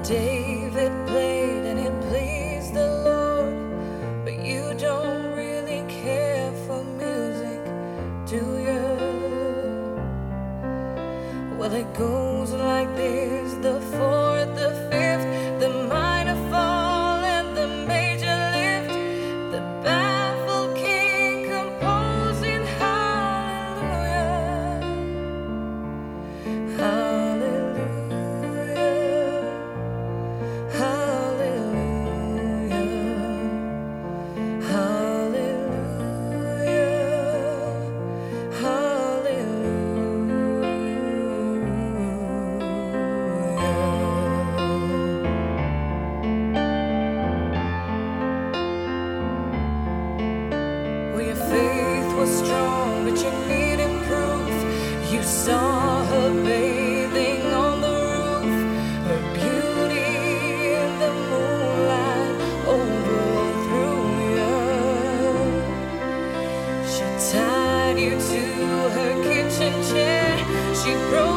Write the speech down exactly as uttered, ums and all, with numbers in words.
David played and it pleased the Lord, but you don't really care for music, do you? Well, it goes like this: the fourth, the fifth, the minor fall and the major lift, the baffled king composing hallelujah, hallelujah, hallelujah, hallelujah, hallelujah. Well, your faith was strong, but you needed proof. You saw her bathing on the roof, her beauty in the moonlight overthrew you. She tied you to her kitchen chair, she broke